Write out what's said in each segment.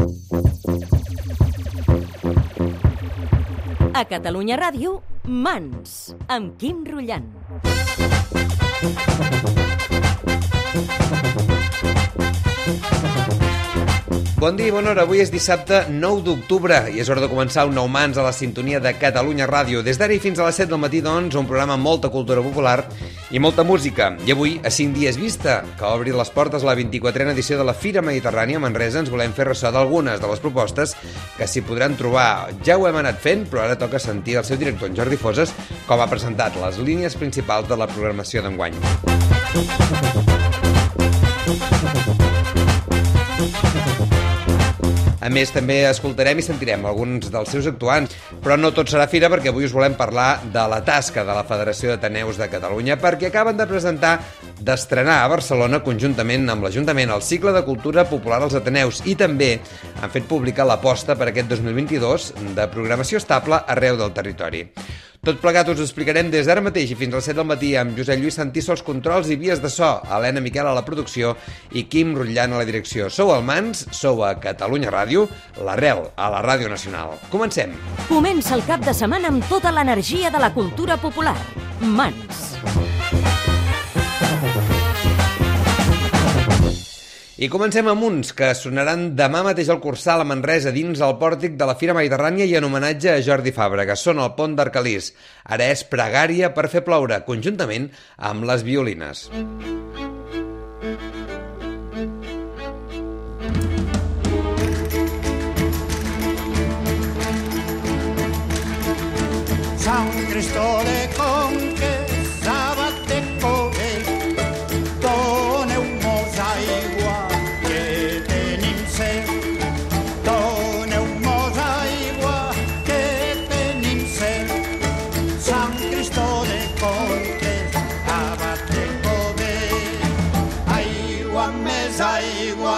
A Catalunya Ràdio, Mans, amb Quim Rullant. Bon dia i bona hora. Avui és dissabte 9 d'octubre i és hora de començar un nou Mans a la sintonia de Catalunya Ràdio. Des d'ara i fins a les 7 del matí, doncs, un programa amb molta cultura popular i molta música. I avui, a 5 dies vista, que obri les portes la 24a edició de la Fira Mediterrània a Manresa, ens volem fer ressò d'algunes de les propostes que s'hi podran trobar. Ja ho hem anat fent, però ara toca sentir el seu director, en Jordi Foses, com ha presentat les línies principals de la programació d'enguany. A més, també escoltarem i sentirem alguns dels seus actuants, però no tot serà fira perquè avui us volem parlar de la tasca de la Federació d'Ateneus de Catalunya perquè acaben de d'estrenar a Barcelona conjuntament amb l'Ajuntament el cicle de cultura popular als Ateneus i també han fet pública l'aposta per aquest 2022 de programació estable arreu del territori. Tot plegat us ho explicarem des d'ara mateix i fins a les 7 del matí amb Josep Lluís Santiso als controls i vies de so, Helena Miquel a la producció i Quim Rullant a la direcció. Sou al Mans, sou a Catalunya Ràdio, l'Arrel a la Ràdio Nacional. Comencem! Comença el cap de setmana amb tota l'energia de la cultura popular. Mans. I comencem amb uns que sonaran demà mateix al Cursal a Manresa dins el pòrtic de la Fira Mediterrània i en homenatge a Jordi Fàbrega. Són el Pont d'Arcalís. Ara és Pregària per fer ploure, conjuntament amb les violines. Sant Cristó de Conques, Sàbat de Coguet, doneu-mos aigua, que tenim set. Doneu-mos aigua, que tenim set. Sant Cristó de Conques, Sàbat de Coguet, aigua més aigua.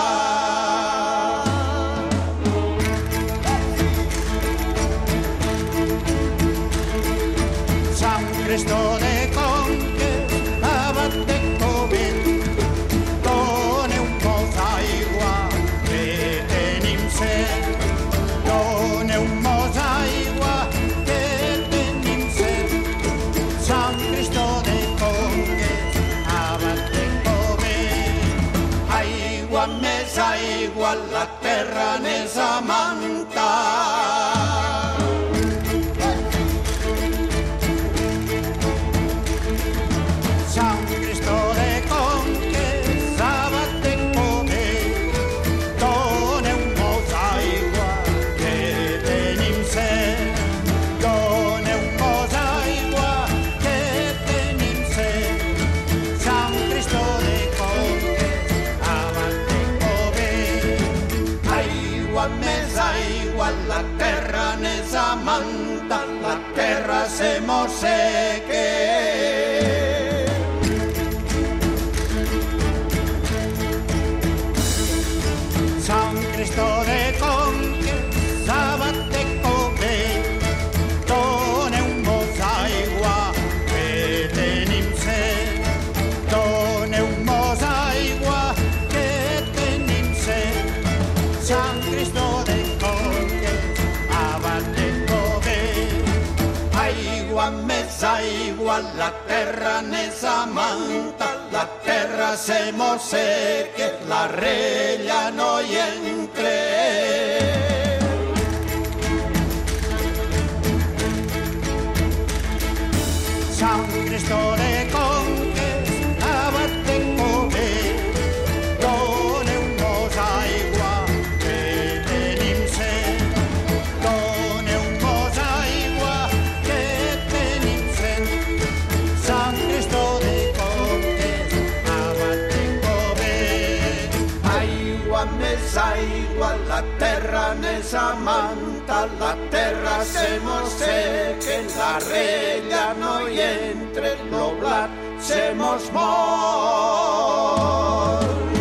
Cristó de Conques, Abat de Covet, doneu-mos aigua, que tenim set. Doneu-mos aigua, que tenim set. Sant Cristó de Conques, Abat de Covet, aigua més aigua, la terra n'és amanta. Sant Cristó de Conques, Sàbat de Coguet, doneu-mos aigua, que tenim set. Doneu-mos aigua, que tenim set. Sant Cristó de Conques, Sàbat de Coguet, aigua més aigua, la terra n'és amanta, la terra se mosseque. Sant Cristó de Conques, Sàbat de Coguet, doneu-mos aigua, que tenim set. Doneu-mos aigua, que tenim set. Sant Cristó de Conques, Sàbat de Coguet, aigua més aigua, la terra n'és amanta, la terra se mosseque, la rella no hi entre. Sant Cristó de Conques, Sàbat de Coguet, doneu-mos aigua, que tenim set. Doneu-mos aigua, que tenim set. Sant Cristó de Conques, Sàbat de Coguet, aigua més aigua, la terra n'és amanta, la terra se mosseque, la rella no hi entre, lo blat se mos mor.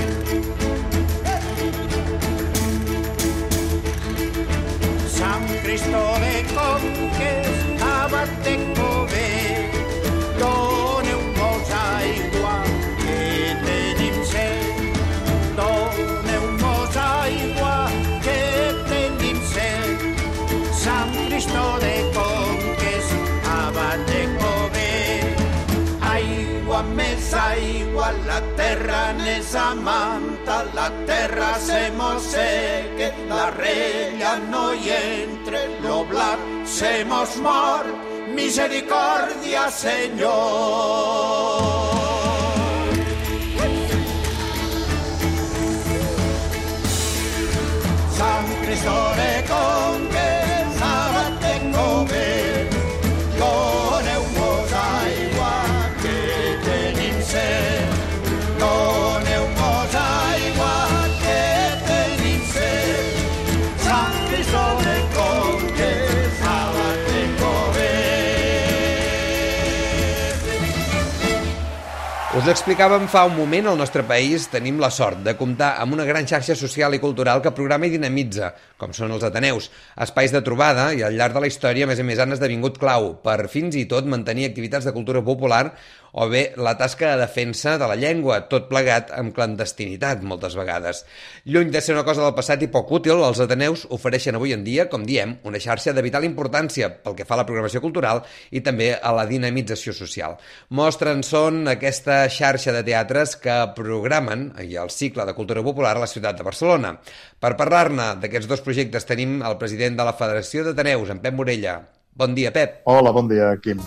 Sant Cristó de Conques, Sàbat de Coguet, doneu-mos aigua, que tenim set. Doneu-mos aigua, aigua, la terra n'és amanta, la terra se mos seque, la rella no hi entre, lo blat se mos mor, misericòrdia, Senyor. Sant Cristore conque, Sabat de Cove, doneu-mos aigua, que tenim set. Doneu-mos aigua, que tenim set. Sant Cristore conque, Sabat de Cove. Us l'explicàvem fa un moment, al nostre país tenim la sort de comptar amb una gran xarxa social i cultural que programa i dinamitza, com són els Ateneus, espais de trobada i al llarg de la història, a més a més, han esdevingut clau per fins i tot mantenir activitats de cultura popular o bé la tasca de defensa de la llengua, tot plegat amb clandestinitat moltes vegades. Lluny de ser una cosa del passat i poc útil, els Ateneus ofereixen avui en dia, com diem, una xarxa de vital importància pel que fa a la programació cultural i també a la dinamització social. Mostren són aquesta xarxa de teatres que programen el cicle de cultura popular a la ciutat de Barcelona. Per parlar-ne d'aquests dos projectes tenim el president de la Federació d'Ateneus, en Pep Morella. Bon dia, Pep. Hola, bon dia, Quim.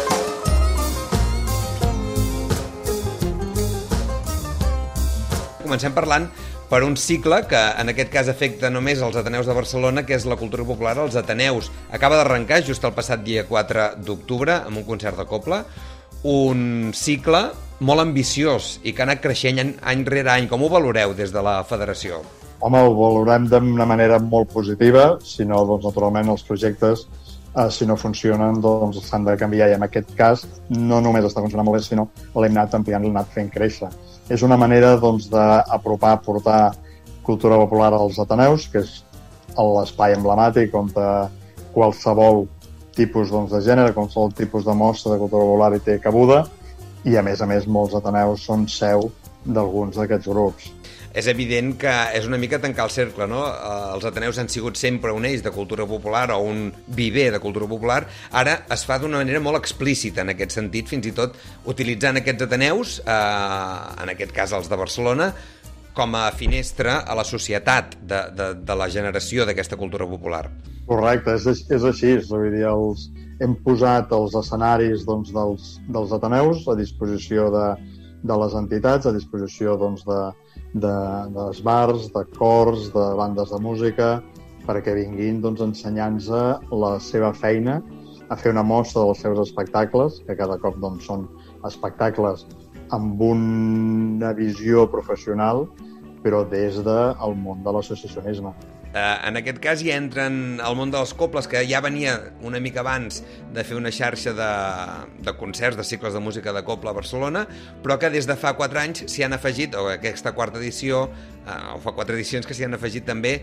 Comencem parlant per un cicle que en aquest cas afecta només els Ateneus de Barcelona, que és la cultura popular als Ateneus. Acaba d'arrencar just el passat dia 4 d'octubre amb un concert de cobla, un cicle molt ambiciós i que ha anat creixent any rere any. Com ho valoreu des de la Federació? Home, ho valorem d'una manera molt positiva, si no, doncs, naturalment, els projectes, si no funcionen, doncs s'han de canviar, i en aquest cas no només està funcionant molt bé, sinó l'hem anat ampliant, l'hem anat fent créixer. És una manera, doncs, d'apropar, portar cultura popular als Ateneus, que és l'espai emblemàtic on qualsevol tipus, doncs, de gènere, qualsevol tipus de mostra de cultura popular hi té cabuda, i a més, molts Ateneus són seu d'alguns d'aquests grups. És evident que és una mica tancar el cercle, no? Els Ateneus han sigut sempre un eix de cultura popular o un viver de cultura popular. Ara es fa d'una manera molt explícita en aquest sentit, fins i tot utilitzant aquests Ateneus, en aquest cas els de Barcelona, com a finestra a la societat de la generació d'aquesta cultura popular. Correcte, és així. Vull dir, hem posat els escenaris, doncs, dels Ateneus a disposició de les entitats, a disposició, doncs, d'esbars, de cors, de bandes de música, perquè vinguin, doncs, ensenyant-nos la seva feina, a fer una mostra dels seus espectacles, que cada cop, doncs, són espectacles amb una visió professional, però des del món de l'associacionisme. En aquest cas hi entren el món dels cobles, que ja venia una mica abans de fer una xarxa de concerts, de cicles de música de coble a Barcelona, però que des de fa 4 anys s'hi han afegit, o aquesta quarta edició, o fa 4 edicions que s'hi han afegit també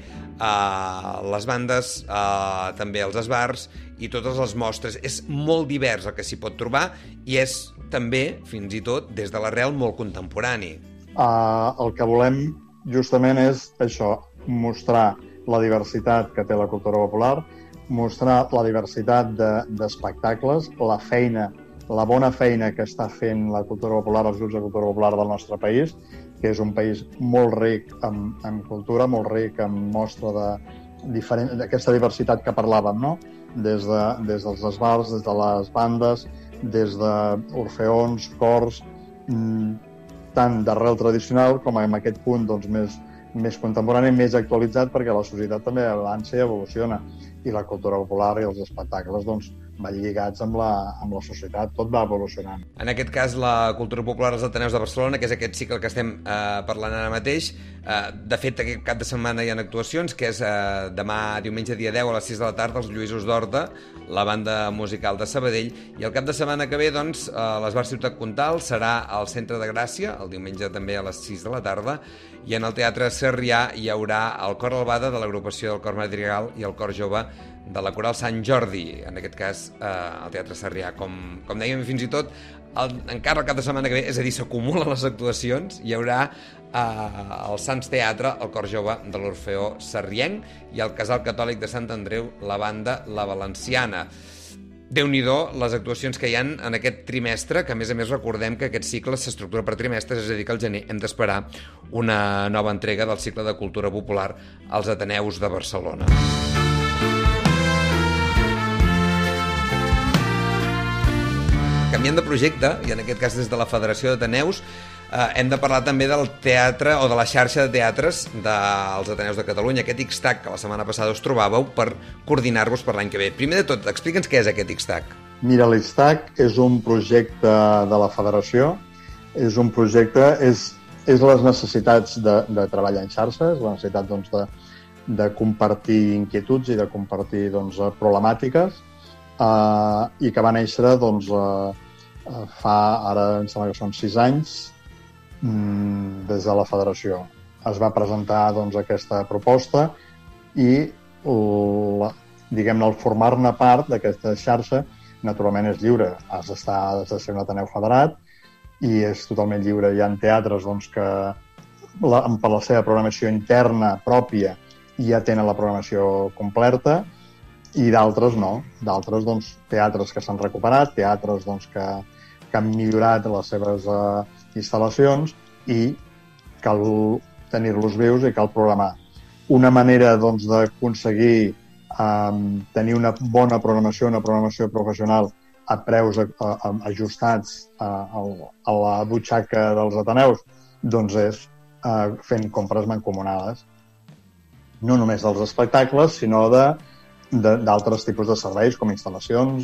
les bandes, també els esbars i totes les mostres. És molt divers el que s'hi pot trobar i és també, fins i tot, des de l'arrel molt contemporani. El que volem justament és això, mostrar la diversitat que té la cultura popular, mostrar la diversitat d'espectacles, la bona feina que està fent la cultura popular, els grups de cultura popular del nostre país, que és un país molt ric en cultura, molt ric en mostra d'aquesta diversitat que parlàvem, no? Des dels esbars, des de les bandes, des d'orfeons, cors, tant d'arrel tradicional com en aquest punt, doncs, més contemporani, més actualitzat, perquè la societat també avança i evoluciona, i la cultura popular i els espectacles, doncs, van lligats amb la societat, tot va evolucionant. En aquest cas, la cultura popular als Ateneus de Barcelona, que és aquest cicle que estem parlant ara mateix, de fet, aquest cap de setmana hi ha actuacions, que és demà, diumenge, dia 10, a les 6 de la tarda, els Lluïsos d'Horta, la banda musical de Sabadell, i el cap de setmana que ve, doncs, l'Esbar Ciutat Comtal serà al Centre de Gràcia, el diumenge també a les 6 de la tarda, i en el Teatre Sarrià hi haurà el Cor Albada de l'agrupació del Cor Madrigal i el Cor Jove de la Coral Sant Jordi, en aquest cas al Teatre Sarrià. Com dèiem, fins i tot encara el cap de setmana que ve, és a dir, s'acumulen les actuacions, hi haurà al Sants Teatre el Cor Jove de l'Orfeó Sarrienc i el Casal Catòlic de Sant Andreu, la banda La Valenciana. Déu-n'hi-do les actuacions que hi ha en aquest trimestre, que a més recordem que aquest cicle s'estructura per trimestres, és a dir, que al gener hem d'esperar una nova entrega del cicle de cultura popular als Ateneus de Barcelona. Canviant de projecte, i en aquest cas des de la Federació d'Ateneus, hem de parlar també del teatre o de la xarxa de teatres dels Ateneus de Catalunya, aquest XTAC que la setmana passada us trobàveu per coordinar-vos per l'any que ve. Primer de tot, explica'ns què és aquest XTAC. Mira, l'XTAC és un projecte de la Federació, és un projecte, és les necessitats de treballar en xarxa, és la necessitat doncs, de compartir inquietuds i de compartir doncs, problemàtiques, i que va néixer doncs, fa, ara em sembla que són 6 anys, des de la Federació. Es va presentar doncs, aquesta proposta i diguem-ne, el formar-ne part d'aquesta xarxa naturalment és lliure. Has de ser un Ateneu federat i és totalment lliure. Hi ha teatres doncs, que per la seva programació interna pròpia ja tenen la programació completa i d'altres no. D'altres doncs, teatres que s'han recuperat, teatres doncs, que han millorat les seves instal·lacions i cal tenir-los vius i cal programar. Una manera doncs, d'aconseguir tenir una bona programació, una programació professional a preus ajustats a la butxaca dels Ateneus, doncs és fent compres mancomunades. No només dels espectacles, sinó d'altres tipus de serveis, com instal·lacions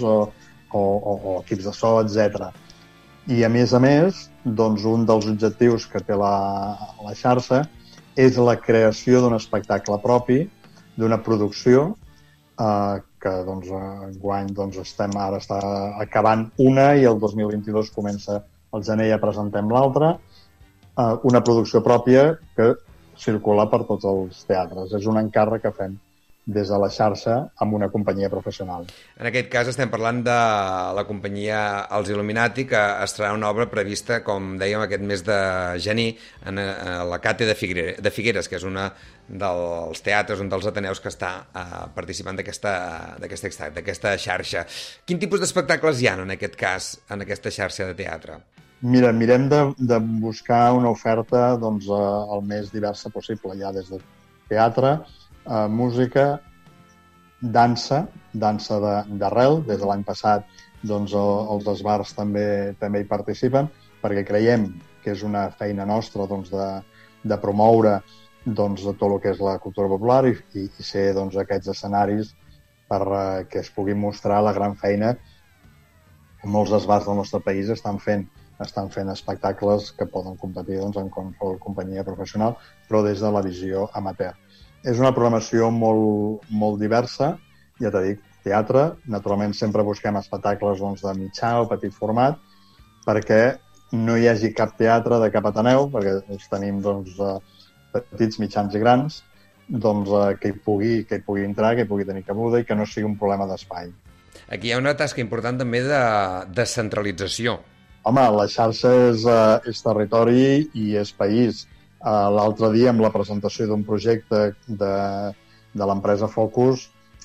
o equips de so, etc. I, a més, doncs, un dels objectius que té la xarxa és la creació d'un espectacle propi, d'una producció, que doncs, enguany doncs, ara està acabant una i el 2022 comença al gener i ja presentem l'altra, una producció pròpia que circula per tots els teatres. És un encàrrec que fem des de la xarxa amb una companyia professional. En aquest cas estem parlant de la companyia Els Il·luminati, que estarà una obra prevista, com dèiem, aquest mes de gener en la Cate de Figueres, que és un dels teatres, un dels Ateneus que està participant d'aquesta xarxa. Quin tipus d'espectacles hi ha en aquest cas, en aquesta xarxa de teatre? Mira, mirem de buscar una oferta doncs, el més diversa possible. Hi ha des de teatre, música, dansa d'arrel. Des de l'any passat doncs, els esbars també hi participen, perquè creiem que és una feina nostra doncs, de promoure doncs, tot el que és la cultura popular i ser doncs, aquests escenaris perquè es pugui mostrar la gran feina que molts esbars del nostre país estan fent espectacles que poden competir doncs, en qualsevol companyia professional, però des de la visió amateur. És una programació molt diversa, ja t'he dit, teatre. Naturalment sempre busquem espectacles doncs, de mitjà o petit format perquè no hi hagi cap teatre de cap Ateneu, perquè els tenim doncs, petits, mitjans i grans, doncs, que hi pugui entrar, que hi pugui tenir cabuda i que no sigui un problema d'espai. Aquí hi ha una tasca important també de descentralització. Home, la xarxa és territori i és país. L'altre dia, amb la presentació d'un projecte de l'empresa Focus,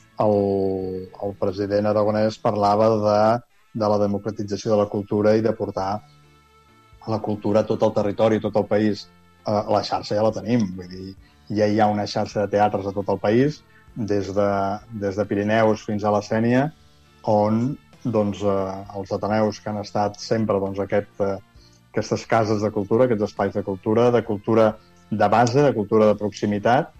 el president aragonès parlava de la democratització de la cultura i de portar la cultura a tot el territori, a tot el país. La xarxa ja la tenim, vull dir, ja hi ha una xarxa de teatres a tot el país, des de Pirineus fins a la Sénia, on doncs, els Ateneus que han estat sempre doncs, aquestes cases de cultura, aquests espais de cultura de base, de cultura de proximitat,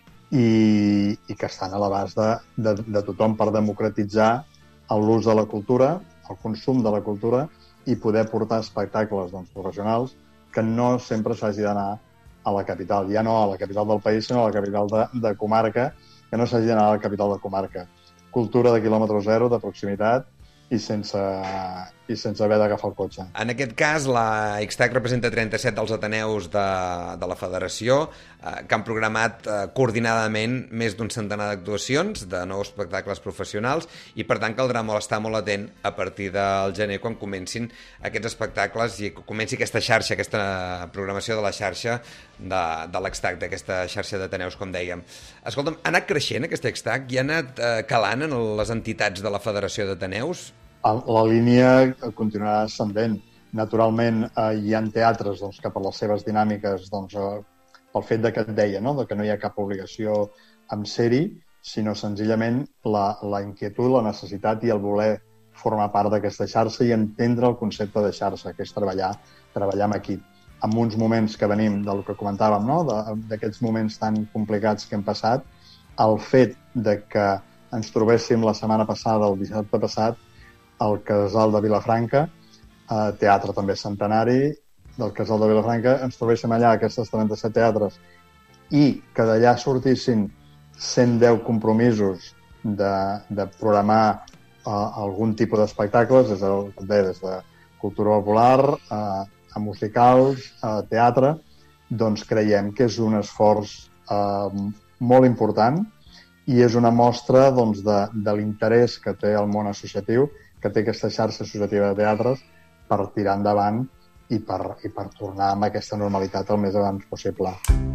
i que estan a l'abast de tothom per democratitzar l'ús de la cultura, el consum de la cultura i poder portar espectacles doncs, professionals que no sempre s'hagi d'anar a la capital. Ja no a la capital del país, sinó a la capital de comarca, que no s'hagi d'anar a la capital de comarca. Cultura de quilòmetre zero, de proximitat, i sense i sense haver d'agafar el cotxe. En aquest cas, la Ixtac representa 37 dels ateneus de la federació, que han programat coordinadament més d'un centenar d'actuacions, de nous espectacles professionals, i per tant caldrà estar molt atent a partir del gener quan comencin aquests espectacles i comenci aquesta xarxa, aquesta programació de la xarxa de l'Extac, d'aquesta xarxa d'ateneus, com dèiem. Escolta'm, ha anat creixent aquesta Extac i ha anat calant en les entitats de la Federació d'Ateneus? La línia continuarà ascendent. Naturalment, hi ha teatres doncs, que per les seves dinàmiques, doncs, pel fet que et deia, no? De que no hi ha cap obligació amb ser-hi, sinó senzillament la inquietud, la necessitat i el voler formar part d'aquesta xarxa i entendre el concepte de xarxa, que és treballar en equip. En uns moments que venim del que comentàvem, no? D'aquests moments tan complicats que hem passat, el fet de que ens trobéssim la setmana passada, el dissabte passat, al Casal de Vilafranca, teatre també centenari del Casal de Vilafranca, ens trobéssim allà, aquestes 37 teatres, i que d'allà sortissin 110 compromisos de programar algun tipus d'espectacles, des de cultura popular, a musicals, a teatre, doncs creiem que és un esforç molt important i és una mostra doncs, de l'interès que té el món associatiu, que té aquesta xarxa associativa de teatres per tirar endavant i per tornar amb aquesta normalitat el més abans possible.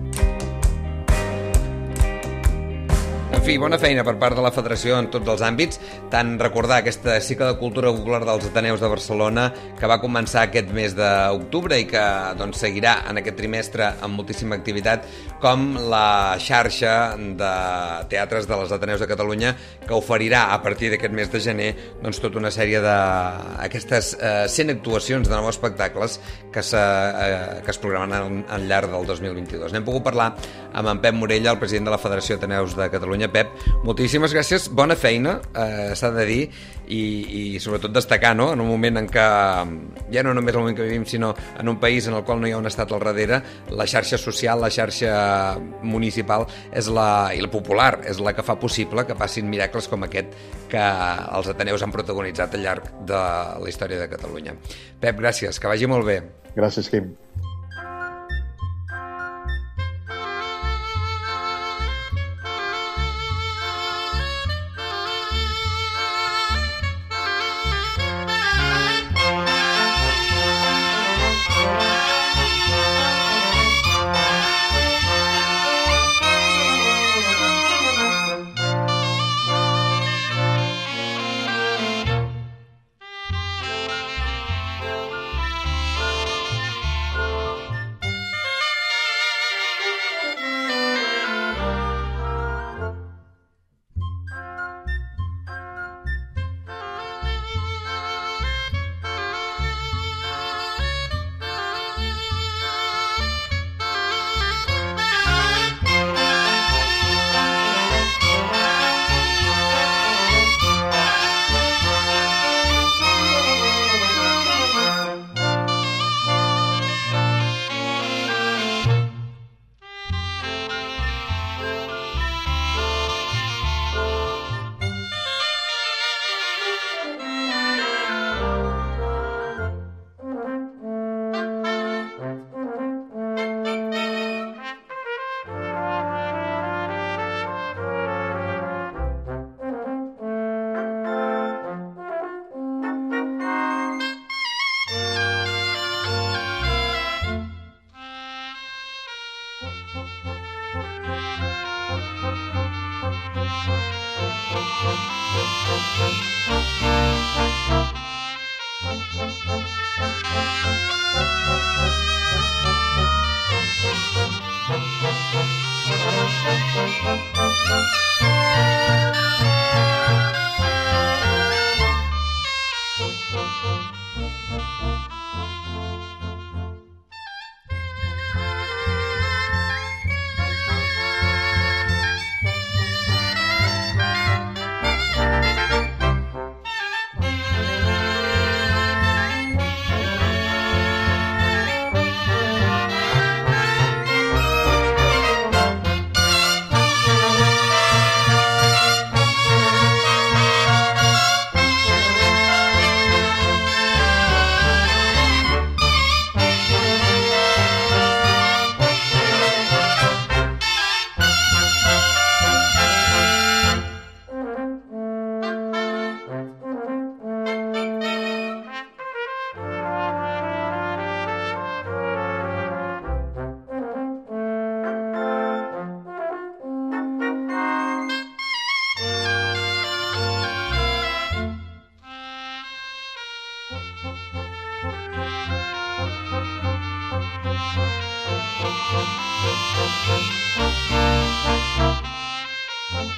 En fi, bona feina per part de la Federació en tots els àmbits, tant recordar aquesta cicle de cultura popular dels Ateneus de Barcelona que va començar aquest mes d'octubre i que doncs, seguirà en aquest trimestre amb moltíssima activitat, com la xarxa de teatres de les Ateneus de Catalunya que oferirà a partir d'aquest mes de gener doncs, tota una sèrie d'aquestes 100 actuacions de nous espectacles que es programaran al llarg del 2022. N'hem pogut parlar amb en Pep Morella, el president de la Federació Ateneus de Catalunya. Pep, moltíssimes gràcies, bona feina, s'ha de dir, i sobretot destacar, no?, en un moment en què, ja no només el moment que vivim, sinó en un país en el qual no hi ha un estat al darrere, la xarxa social, la xarxa municipal i la popular és la que fa possible que passin miracles com aquest que els Ateneus han protagonitzat al llarg de la història de Catalunya. Pep, gràcies, que vagi molt bé. Gràcies, Quim.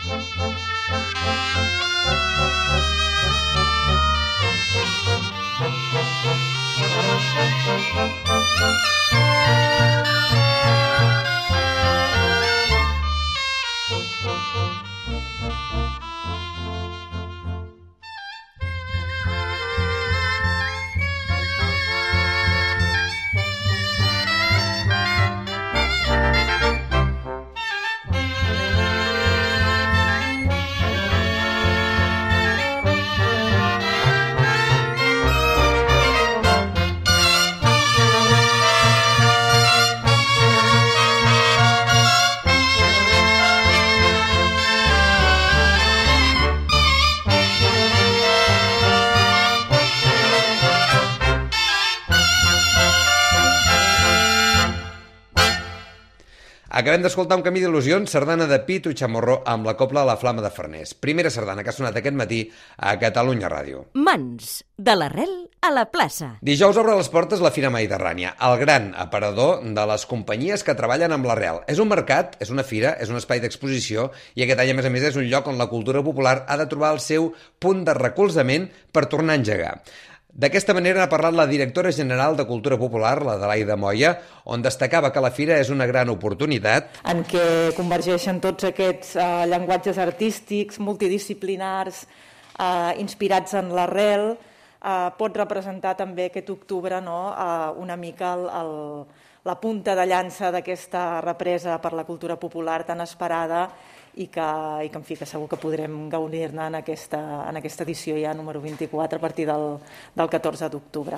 Acabem d'escoltar Un camí d'il·lusions, sardana de Pitu Chamorro amb la cobla La flama de Farners. Primera sardana que ha sonat aquest matí a Catalunya Ràdio. Mans, de l'arrel a la plaça. Dijous obre les portes la Fira Mediterrània, el gran aparador de les companyies que treballen amb l'arrel. És un mercat, és una fira, és un espai d'exposició i aquest any, a més, és un lloc on la cultura popular ha de trobar el seu punt de recolzament per tornar a engegar. D'aquesta manera ha parlat la directora general de Cultura Popular, la Adelaida Moya, on destacava que la fira és una gran oportunitat en què convergeixen tots aquests llenguatges artístics, multidisciplinars, inspirats en l'arrel. Pot representar també aquest octubre una mica la punta de llança d'aquesta represa per la cultura popular tan esperada i que en fi, que segur que podrem gaudir-ne en aquesta edició ja número 24 a partir del 14 d'octubre.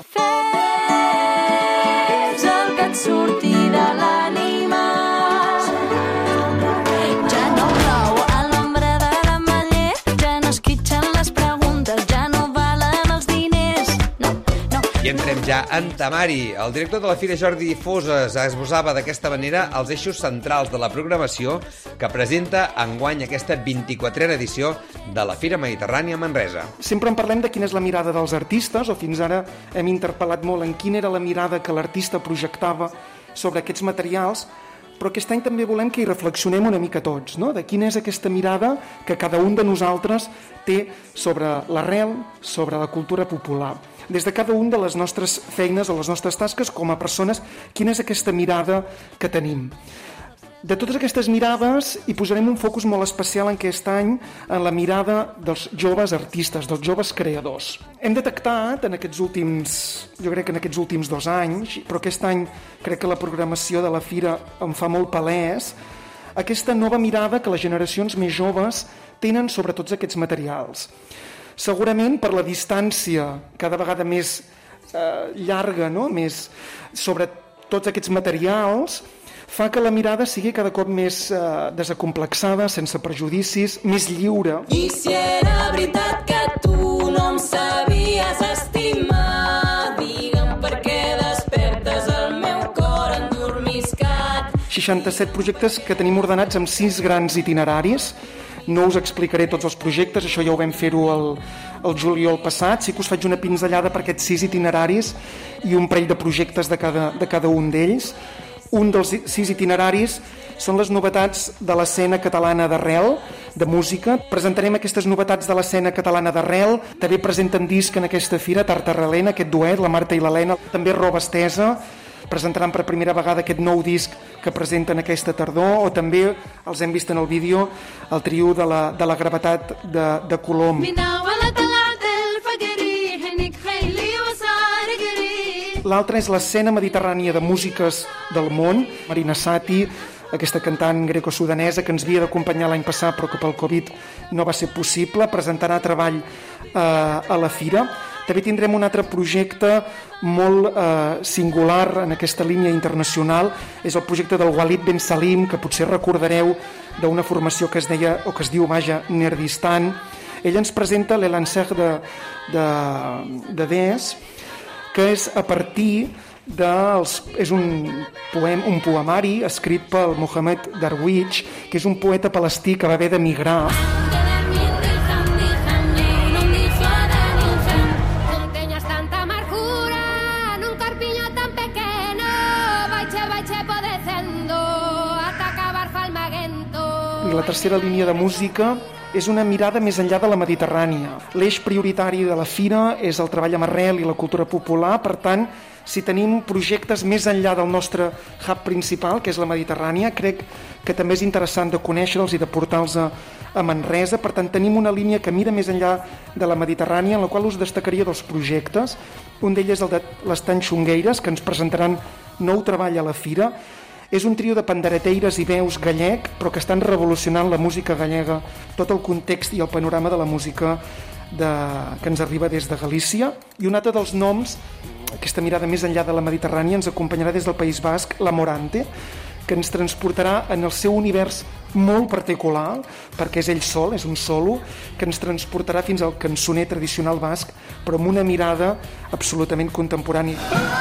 Fes el que et surti de l'ànima, ja no plou a l'ombra de l'ametller, ja no esquitxen les preguntes, ja no valen els diners, no. I entrem ja en temari. El director de la Fira, Jordi Foses, esbossava d'aquesta manera els eixos centrals de la programació que presenta enguany aquesta 24a edició de la Fira Mediterrània a Manresa. Sempre en parlem de quina és la mirada dels artistes, o fins ara hem interpel·lat molt en quina era la mirada que l'artista projectava sobre aquests materials, però aquest any també volem que hi reflexionem una mica tots, no? De quina és aquesta mirada que cada un de nosaltres té sobre l'arrel, sobre la cultura popular. Des de cada un de les nostres feines o les nostres tasques com a persones, quina és aquesta mirada que tenim. De totes aquestes mirades hi posarem un focus molt especial en aquest any en la mirada dels joves artistes, dels joves creadors. Hem detectat en aquests últims 2 anys, però aquest any crec que la programació de la Fira en fa molt palès, aquesta nova mirada que les generacions més joves tenen sobre tots aquests materials. Segurament per la distància cada vegada més llarga, no? Més sobre tots aquests materials, fa que la mirada sigui cada cop més desacomplexada, sense prejudicis, més lliure. I si era veritat que tu no em sabies estimar, digue'm per què despertes el meu cor endormiscat. 67 projectes que tenim ordenats amb 6 grans itineraris. No us explicaré tots els projectes, això ja ho vam fer-ho el juliol passat. Sí que us faig una pinzellada per aquests 6 itineraris i un parell de projectes de cada un d'ells. Un dels 6 itineraris són les novetats de l'escena catalana d'arrel, de música. Presentarem aquestes novetats de l'escena catalana d'arrel. També presenten disc en aquesta fira, Tartarrelena, aquest duet, la Marta i l'Helena. També Roba Estesa. Presentaran per primera vegada aquest nou disc que presenten aquesta tardor, o també els hem vist en el vídeo, el trio de la gravetat de Colom. L'altra és l'escena mediterrània de músiques del món, Marina Sati, aquesta cantant greco-sudanesa que ens havia d'acompanyar l'any passat però que pel Covid no va ser possible, presentarà treball a la Fira. També tindrem un altre projecte molt singular en aquesta línia internacional, és el projecte del Walid Ben Salim, que potser recordareu d'una formació que es deia, o que es diu, Nerdistan. Ell ens presenta l'Elancer de Des, que és a partir és un poemari escrit pel Mohamed Darwish, que és un poeta palestí que va haver d'emigrar. la tercera línia de música és una mirada més enllà de la Mediterrània. L'eix prioritari de la fira és el treball amb arrel i la cultura popular, per tant, si tenim projectes més enllà del nostre hub principal, que és la Mediterrània, crec que també és interessant de conèixer-los i de portar-los a Manresa. Per tant, tenim una línia que mira més enllà de la Mediterrània, en la qual us destacaria dos projectes. Un d'ells és el de l'Estany Xungueires, que ens presentaran nou treball a la fira. És un trio de pandereteires i veus gallec, però que estan revolucionant la música gallega, tot el context i el panorama de la música que ens arriba des de Galícia. I un altre dels noms, aquesta mirada més enllà de la Mediterrània, ens acompanyarà des del País Basc, la Morante, que ens transportarà en el seu univers molt particular, perquè és ell sol, és un solo, que ens transportarà fins al cançoner tradicional basc, però amb una mirada absolutament contemporània.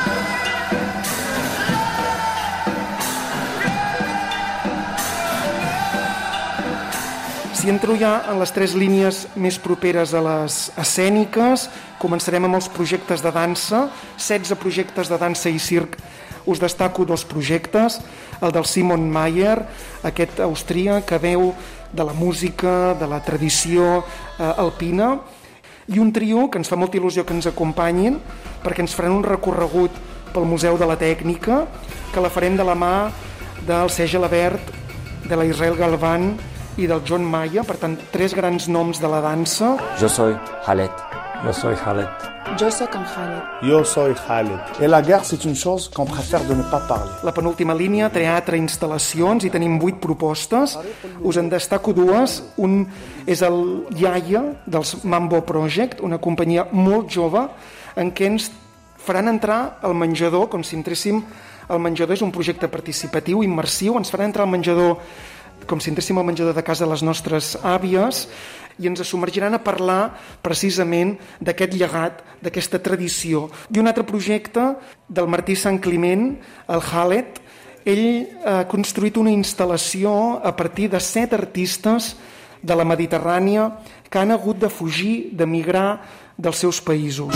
Si entro ja en les tres línies més properes a les escèniques, començarem amb els projectes de dansa, 16 projectes de dansa i circ. Us destaco dos projectes, el del Simon Mayer, aquest austríac que veu de la música, de la tradició alpina, i un trio que ens fa molta il·lusió que ens acompanyin, perquè ens faran un recorregut pel Museu de la Tècnica, que la farem de la mà del Serge Labert, de la Israel Galvan i del John Maya, per tant, tres grans noms de la dansa. Yo soy Khaled. Yo soy Khaled. Yo soy Khaled. Yo soy Khaled. Et la guerre, c'est une chose qu'on préfère de ne pas parler. La penúltima línia, teatre, instal·lacions, i tenim 8 propostes. Us en destaco dues. Un és el Yaya, dels Mambo Project, una companyia molt jove, en què ens faran entrar al menjador, com si entréssim al menjador. És un projecte participatiu, immersiu. Ens faran entrar al menjador com si entréssim al menjador de casa de les nostres àvies, i ens submergiran a parlar precisament d'aquest llegat, d'aquesta tradició. I un altre projecte del Martí Sant Climent, el Khaled. Ell ha construït una instal·lació a partir de 7 artistes de la Mediterrània que han hagut de fugir, d'emigrar dels seus països.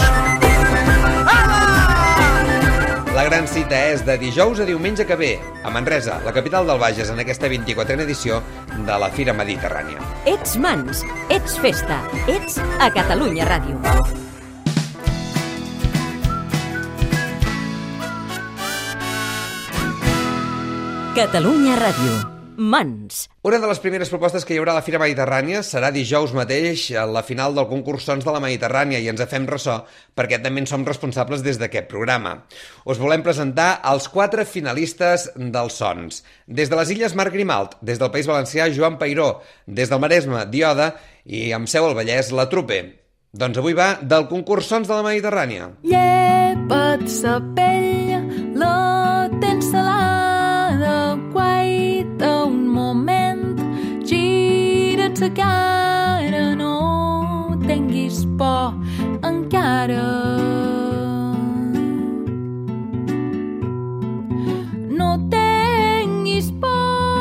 La gran cita és de dijous a diumenge que ve, a Manresa, la capital del Bages, en aquesta 24a edició de la Fira Mediterrània. Ets Mans, ets festa, ets a Catalunya Ràdio. Catalunya Ràdio. Mans. Una de les primeres propostes que hi haurà a la Fira Mediterrània serà dijous mateix a la final del concurs Sons de la Mediterrània, i ens fem ressò perquè també en som responsables des d'aquest programa. Us volem presentar els 4 finalistes dels Sons. Des de les Illes, Marc Grimalt. Des del País Valencià, Joan Peiró. Des del Maresme, Dioda. I amb seu al Vallès, la Trupe. Doncs avui va del concurs Sons de la Mediterrània. Lleva't sa pell, la tens salada, guaita un moment, gira't sa cara, no tinguis por encara. No tinguis por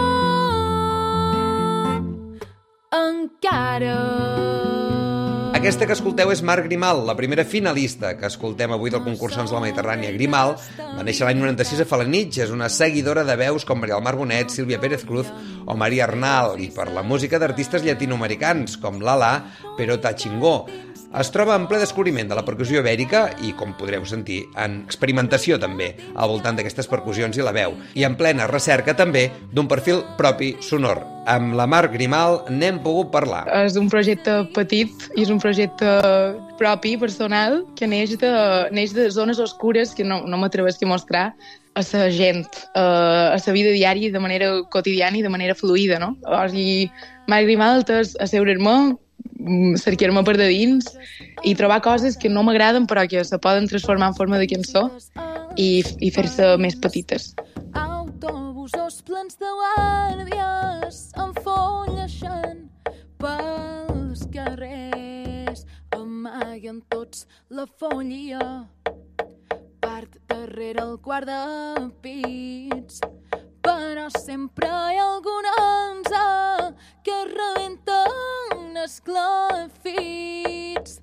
encara. Aquesta que escolteu és Marc Grimalt, la primera finalista que escoltem avui del concurs Sons de la Mediterrània. Grimalt va néixer l'any 96 a Falanitx, és una seguidora de veus com Maria del Mar Bonet, Sílvia Pérez Cruz o Maria Arnal, i per la música d'artistes llatinoamericans com Lala, Perota Chingó. Es troba en ple descobriment de la percussió ibèrica i, com podreu sentir, en experimentació també al voltant d'aquestes percussions i la veu, i en plena recerca també d'un perfil propi sonor. Amb la Marc Grimalt n'hem pogut parlar. És un projecte petit i és un projecte propi, personal, que neix de zones oscures que no m'atrevesc a mostrar a la gent, a la vida diària de manera quotidiana i de manera fluida, no? O sigui, Marc Grimalt és asseure'm, cercar-me per de dins i trobar coses que no m'agraden però que se poden transformar en forma de cançó i fer-se més petites. Autobusos plens de guàrdies enfolleixen pels carrers, amaguen tots la follia, part darrere el quart de pits, però sempre hi ha algun ansa que rebenten esclafits.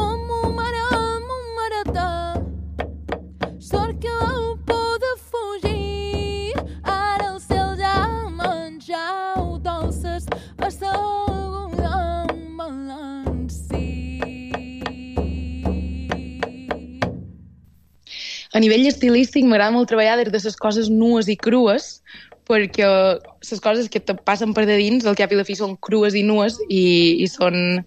Maratà, sort que vau poder fugir, ara el cel ja menjau dolces a nivell estilístic m'agrada molt treballar des de les coses nues i crues, perquè les coses que te passen per de dins, al cap i la fi, són crues i nues i són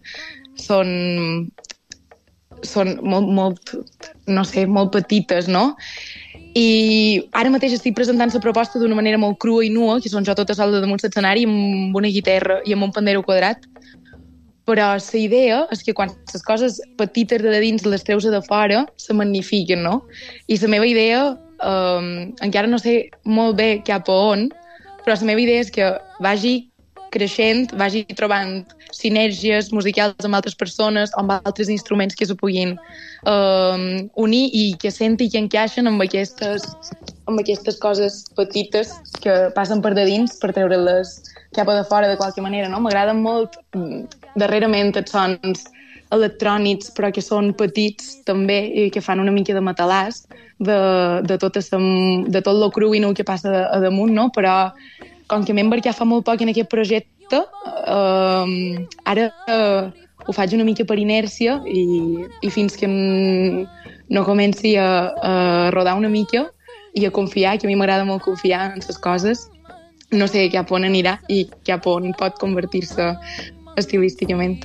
molt, no sé, molt petites, no? I ara mateix estic presentant la proposta d'una manera molt crua i nua, que són jo tota sola damunt l'escenari amb una guitarra i amb un pandero quadrat. Però la idea és que quan les coses petites de dins les treus de fora, se magnifiquen, no? I la meva idea, encara no sé molt bé cap a on, però la meva idea és que vagi creixent, vagi trobant sinergies musicals amb altres persones o amb altres instruments que se puguin unir i que senti que encaixen amb aquestes coses petites que passen per de dins per treure-les cap a de fora de qualque manera, no? M'agraden molt darrerament els sons electrònics, però que són petits també i que fan una mica de matalàs de tot lo cru i nu que passa a damunt, no? Però com que m'he embarcat fa molt poc en aquest projecte, ara ho faig una mica per inèrcia i fins que no comenci a rodar una mica i a confiar, que a mi m'agrada molt confiar en les coses, no sé cap on anirà i cap on pot convertir-se estilísticament.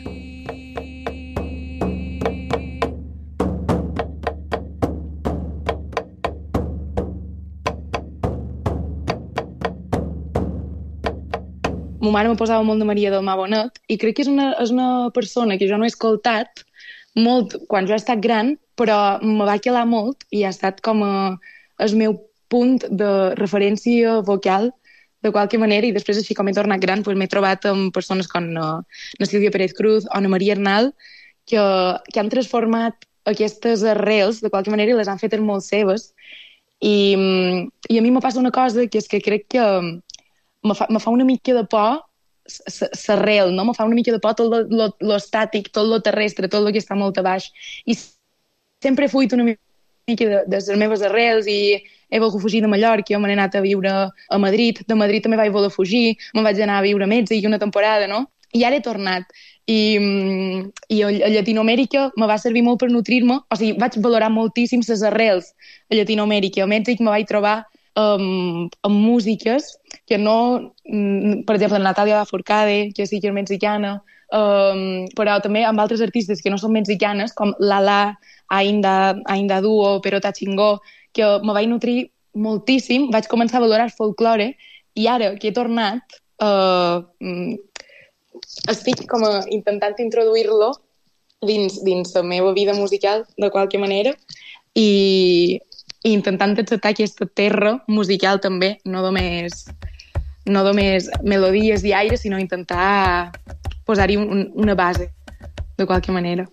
Ma mare me posava molt de Maria del Mar Bonet i crec que és una persona que jo no he escoltat molt quan jo he estat gran, però me va quedar molt i ha estat com el meu punt de referència vocal de qualque manera, i després així com he tornat gran m'he trobat amb persones com na Sílvia Pérez Cruz o na Maria Arnal que han transformat aquestes arrels de qualque manera i les han fetes molt seves i a mi me passa una cosa que és que crec que me fa una mica de por l'arrel, no? Me fa una mica de por tot lo estàtic, tot lo terrestre, tot lo que està molt a baix. I sempre he fuit una mica de les meves arrels i he volgut fugir de Mallorca, me n'he anat a viure a Madrid, de Madrid també vaig voler fugir, me'n vaig anar a viure a Mèxic una temporada, no? I ara he tornat. I a Llatinoamèrica me va servir molt per nutrir-me, o sigui, vaig valorar moltíssim les arrels a Llatinoamèrica. A Mèxic me vaig trobar amb músiques que no, per exemple, Natàlia Lafourcade, que sí que és mexicana, però també amb altres artistes que no són mexicanes, com Lala, Ainda Duo, Perota Chingó, que me vaig nutrir moltíssim, vaig començar a valorar el folklore, i ara que he tornat estic com intentant introduir-lo dins la meva vida musical de qualque manera i intentant acceptar aquesta terra musical també, no només melodies i aire, sinó intentar posar-hi una base de qualque manera.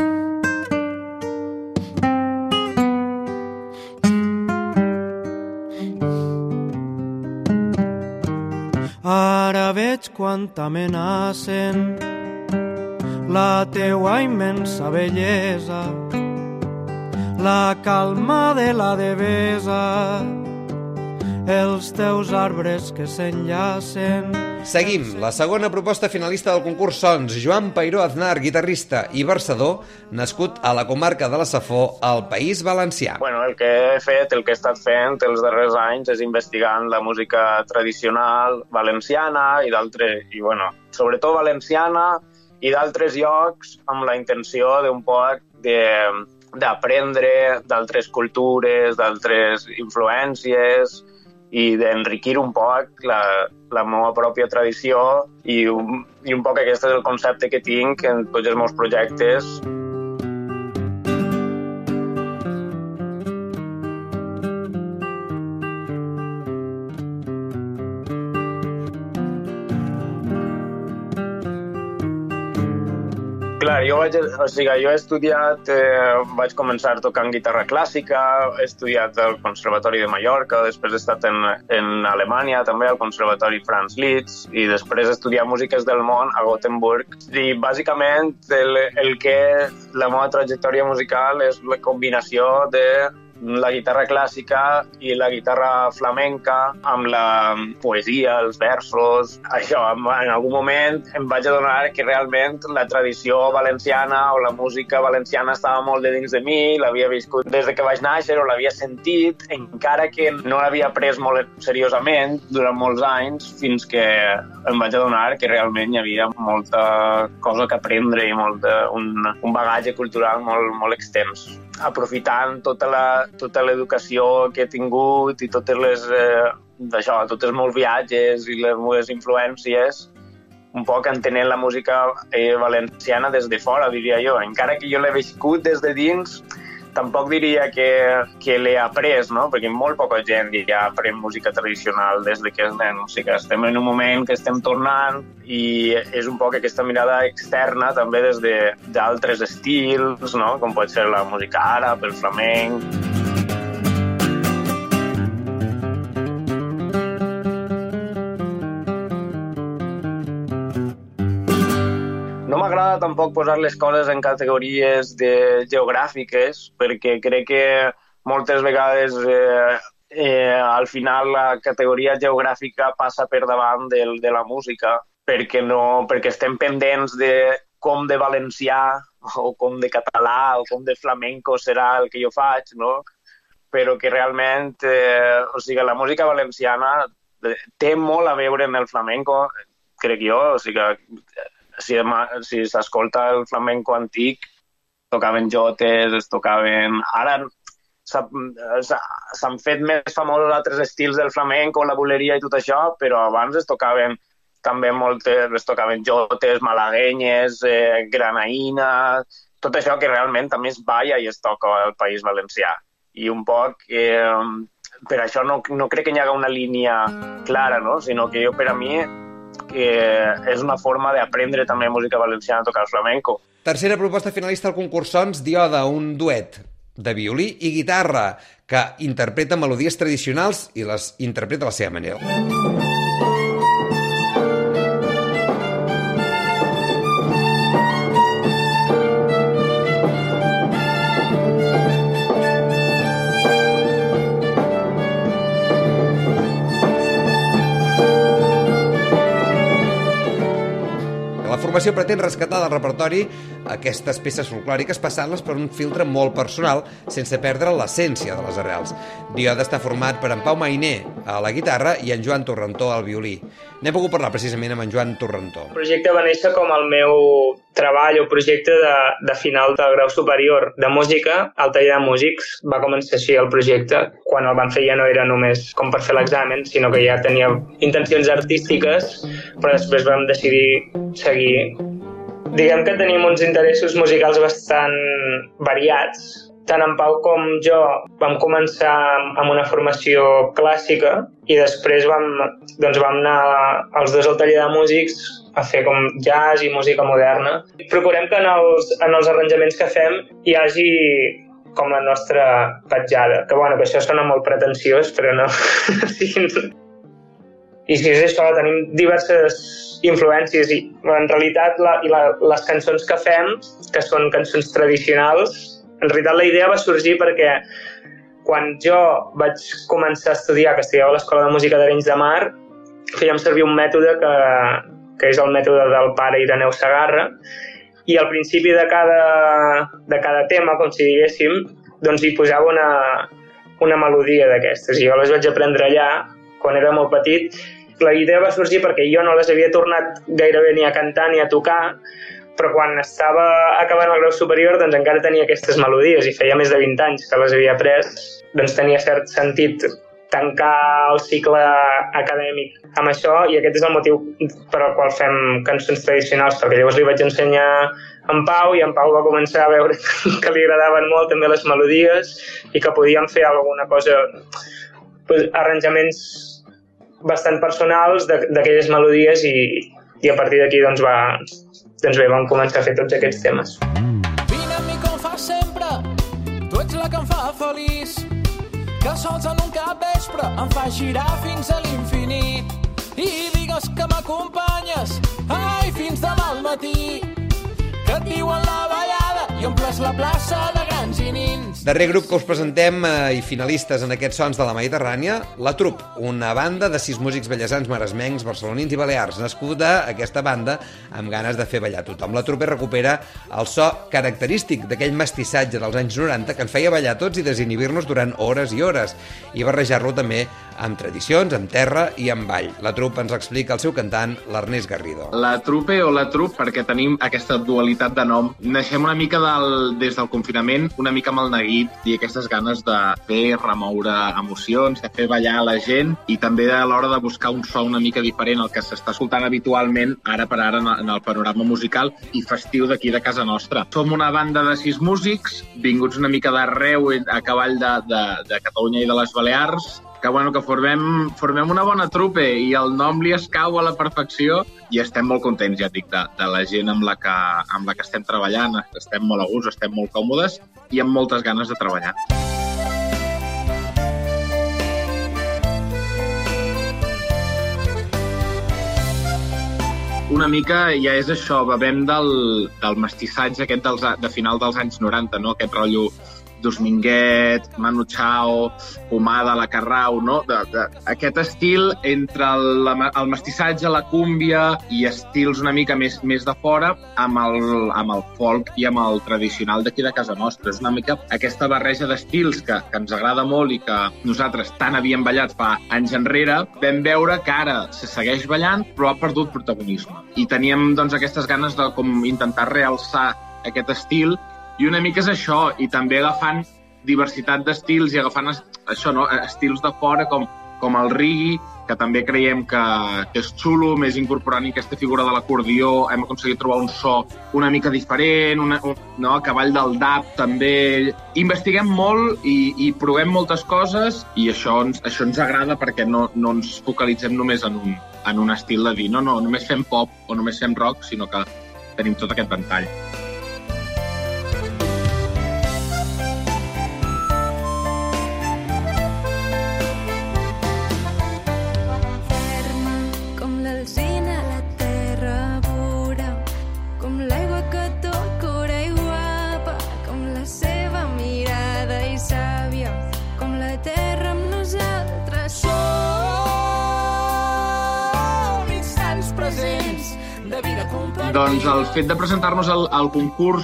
Ara veig quant t'amenacen la teua immensa bellesa, la calma de la devesa, els teus arbres que s'enllacen. Seguim. La segona proposta finalista del concurs Sons, Joan Peiró Aznar, guitarrista i versador, nascut a la comarca de la Safor, al País Valencià. Bueno, el que he fet, el que he estat fent els darrers anys és investigant la música tradicional valenciana i sobretot valenciana i d'altres llocs amb la intenció d'un poc d'aprendre d'altres cultures, d'altres influències i d'enriquir un poc la meva pròpia tradició i un poc aquest és el concepte que tinc en tots els meus projectes. Clar, jo he estudiat, vaig començar tocant guitarra clàssica, he estudiat al Conservatori de Mallorca, després he estat en Alemanya també, al Conservatori Franz Liszt, i després he estudiat músiques del món a Gothenburg. I bàsicament la meva trajectòria musical és la combinació de la guitarra clàssica i la guitarra flamenca amb la poesia, els versos. Això, en algun moment em vaig adonar que realment la tradició valenciana o la música valenciana estava molt de dins de mi, l'havia viscut des que vaig néixer o l'havia sentit, encara que no l'havia pres molt seriosament durant molts anys, fins que em vaig adonar que realment hi havia molta cosa que aprendre i un bagatge cultural molt extens. Aprofitant tota l'educació que he tingut i tots els meus viatges i les meves influències, un poc entenent la música valenciana des de fora, diria jo. Encara que jo l'he viscut des de dins, tampoc diria que l'he après, no? Perquè molt poca gent ja aprèn música tradicional des que és nen. O sigui que estem en un moment que estem tornant i és un poc aquesta mirada externa també des d'altres estils, no? Com pot ser la música àrab, el flamenc. No m'agrada tampoc posar les coses en categories geogràfiques, perquè crec que moltes vegades al final la categoria geogràfica passa per davant de la música, perquè estem pendents de com de valencià o com de català o com de flamenco serà el que jo faig, no? Però que realment la música valenciana té molt a veure amb el flamenco, crec jo. O sigui que si s'escolta el flamenco antic, tocaven jotes, es tocaven... Ara s'han fet més famosos altres estils del flamenco, la buleria i tot això, però abans es tocaven també es tocaven jotes, malaguenyes, granaïna, tot això que realment també es balla i es toca al País Valencià. I un poc, per això no crec que hi haga una línia clara, no? Sinó que jo, per a mi, que és una forma d'aprendre també música valenciana a tocar el flamenco. Tercera proposta finalista al concurs Sons d'Ioda, un duet de violí i guitarra que interpreta melodies tradicionals i les interpreta a la seva manera. La formació pretén rescatar del repertori aquestes peces folclòriques passant-les per un filtre molt personal sense perdre l'essència de les arrels. D'Ioda està format per en Pau Mainer a la guitarra i en Joan Torrentó al violí. N'hem pogut parlar precisament amb en Joan Torrentó. El projecte va néixer com el meu treball o projecte de final del grau superior de música al taller de músics. Va començar així el projecte. Quan el van fer ja no era només com per fer l'examen, sinó que ja tenia intencions artístiques, però després vam decidir seguir. Diguem que tenim uns interessos musicals bastant variats. Tant en Pau com jo vam començar amb una formació clàssica i després vam anar els dos al taller de músics a fer com jazz i música moderna. Procurem que en els arranjaments que fem hi hagi com la nostra petjada. Que això sona molt pretensiós, però no. I si és això, tenim diverses influències i en realitat les cançons que fem, que són cançons tradicionals, en realitat la idea va sorgir perquè quan jo vaig començar a estudiar, que estudiava a l'Escola de Música d'Arenys de Mar, fèiem servir un mètode que és el mètode del pare Ireneu Segarra, i al principi de cada tema, com si diguéssim, doncs hi posava una melodia d'aquestes. I jo les vaig aprendre allà, quan era molt petit. La idea va sorgir perquè jo no les havia tornat gairebé ni a cantar ni a tocar, però quan estava acabant el grau superior doncs encara tenia aquestes melodies i feia més de 20 anys que les havia après, doncs tenia cert sentit tancar el cicle acadèmic amb això, i aquest és el motiu per al qual fem cançons tradicionals, perquè llavors li vaig ensenyar a en Pau i en Pau va començar a veure que li agradaven molt també les melodies i que podíem fer alguna cosa, arranjaments bastant personals d'aquelles melodies i a partir d'aquí doncs vam començar a fer tots aquests temes. Vine amb mi com fas sempre, tu ets la que em fa feliç, que sols en un capvespre em fa girar fins a l'infinit i digues que m'acompanyes, ai, fins demà al matí, que et diuen la ballada i omples la plaça de grans i nins. Darrer grup que us presentem i finalistes en aquests sons de la Mediterrània, La Trup, una banda de 6 músics bellesans, maresmencs, barcelonins i balears, nascuda aquesta banda amb ganes de fer ballar tothom. La Trup recupera el so característic d'aquell mestissatge dels anys 90 que ens feia ballar tots i desinhibir-nos durant hores i hores, i barrejar-lo també amb tradicions, amb terra i amb ball. La Trup ens explica el seu cantant, l'Ernest Garrido. La Trupe o La Trup, perquè tenim aquesta dualitat de nom. Naixem una mica des del confinament, una mica amb el neguit i aquestes ganes de fer remoure emocions, de fer ballar la gent i també a l'hora de buscar un so una mica diferent al que s'està escoltant habitualment ara per ara en el panorama musical i festiu d'aquí de casa nostra. Som una banda de 6 músics, vinguts una mica d'arreu a cavall de Catalunya i de les Balears, que formem una bona trupe i el nom li escau a la perfecció i estem molt contents, ja et dic, de la gent amb la que estem treballant. Estem molt a gust, estem molt còmodes i amb moltes ganes de treballar. Una mica ja és això, bevem del mestissatge aquest de final dels anys 90, no? Aquest rotllo Dominguet, Manu Chao, Pomada, La Carrau, no? Aquest estil entre el mestissatge, la cúmbia i estils una mica més de fora amb el folk i amb el tradicional d'aquí de casa nostra. És una mica aquesta barreja d'estils que ens agrada molt i que nosaltres tant havíem ballat fa anys enrere, vam veure que ara se segueix ballant però ha perdut protagonisme. I teníem doncs aquestes ganes de com intentar realçar aquest estil. I una mica és això, i també agafant diversitat d'estils i agafant això, no? Estils de fora com el reggae, que també creiem que és xulo, més incorporant aquesta figura de l'acordió, hem aconseguit trobar un so una mica diferent, no? A cavall del dub també. Investiguem molt i provem moltes coses i això ens agrada perquè no ens focalitzem només en un estil de dir no, només fem pop o només fem rock, sinó que tenim tot aquest ventall. Doncs el fet de presentar-nos al concurs,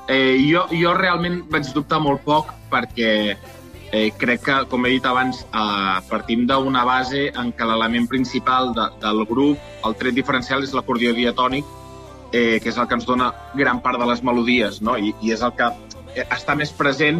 jo realment vaig dubtar molt poc perquè crec que, com he dit abans, partim d'una base en què l'element principal del grup, el tret diferencial, és l'acordió diatònic, que és el que ens dona gran part de les melodies, no? I és el que està més present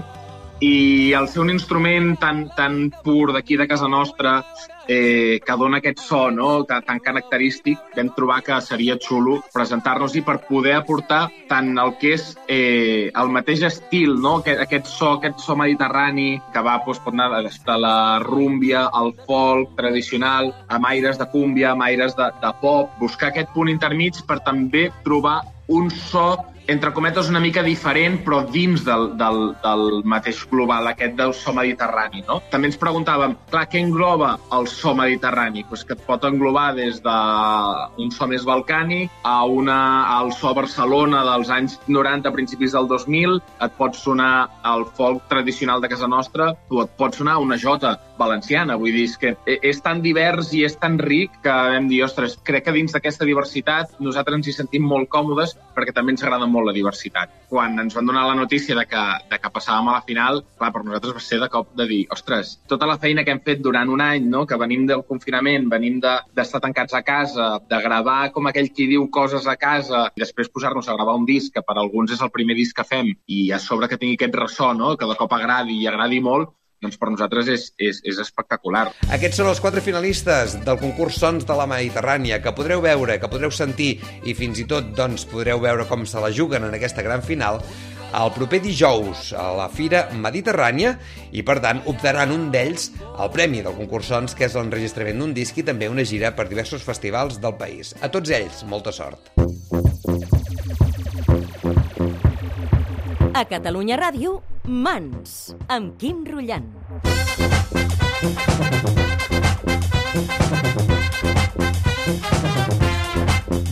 i el ser un instrument tan pur d'aquí de casa nostra que dona aquest so, no? Tan característic, vam trobar que seria xulo presentar-nos-hi per poder aportar tant el que és el mateix estil, no? Aquest so mediterrani que pot anar de la rúmbia, el folk tradicional, amb aires de cúmbia, amb aires de pop, buscar aquest punt intermig per també trobar un so entre cometes una mica diferent, però dins del mateix global, aquest del so mediterrani, no? També ens preguntàvem, clar, què engloba el so mediterrani? Pues que et pot englobar des d'un so més balcànic al so Barcelona dels anys 90, principis del 2000, et pot sonar el folk tradicional de casa nostra, o et pot sonar una jota valenciana. Vull dir, que és tan divers i és tan ric que vam dir, ostres, crec que dins d'aquesta diversitat nosaltres ens hi sentim molt còmodes perquè també ens agrada molt la diversitat. Quan ens van donar la notícia de que passàvem a la final, clar, per nosaltres va ser de cop de dir, ostres, tota la feina que hem fet durant un any, no? Que venim del confinament, venim d'estar tancats a casa, de gravar com aquell qui diu coses a casa, i després posar-nos a gravar un disc, que per alguns és el primer disc que fem, i a sobre que tingui aquest ressò, no? Que de cop agradi i agradi molt, doncs per nosaltres és espectacular. Aquests són els 4 finalistes del concurs Sons de la Mediterrània, que podreu veure, que podreu sentir i fins i tot doncs, podreu veure com se la juguen en aquesta gran final el proper dijous a la Fira Mediterrània i, per tant, optaran un d'ells al premi del concurs Sons, que és l'enregistrament d'un disc i també una gira per diversos festivals del país. A tots ells, molta sort. A Catalunya Ràdio, Mans, amb Quim Rullant.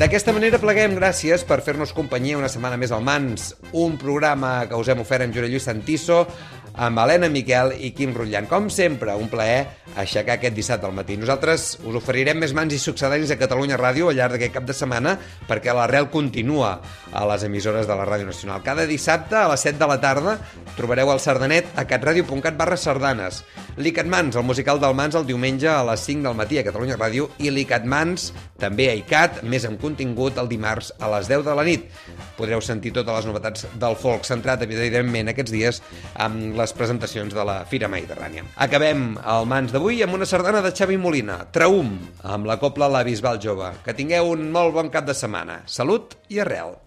D'aquesta manera pleguem. Gràcies per fer-nos companyia una setmana més al Mans, un programa que us hem ofert en Júlia Lluís Santiso, amb Helena Miquel i Quim Rutllant. Com sempre, un plaer aixecar aquest dissabte al matí. Nosaltres us oferirem més Mans i succedanis a Catalunya Ràdio al llarg d'aquest cap de setmana, perquè l'arrel continua a les emissores de la Ràdio Nacional. Cada dissabte a les 7 de la tarda trobareu el Sardanet a catradio.cat/sardanes. l'ICAT-Mans, el musical del Mans, el diumenge a les 5 del matí a Catalunya Ràdio, i l'ICAT-Mans, també a ICAT, més amb contingut, el dimarts a les 10 de la nit. Podreu sentir totes les novetats del folk, centrat, evidentment, aquests dies amb les presentacions de la Fira Mediterrània. Acabem el Mans d'avui amb una sardana de Xavi Molina, Traum, amb la cobla La Bisbal Jove. Que tingueu un molt bon cap de setmana. Salut i arrel.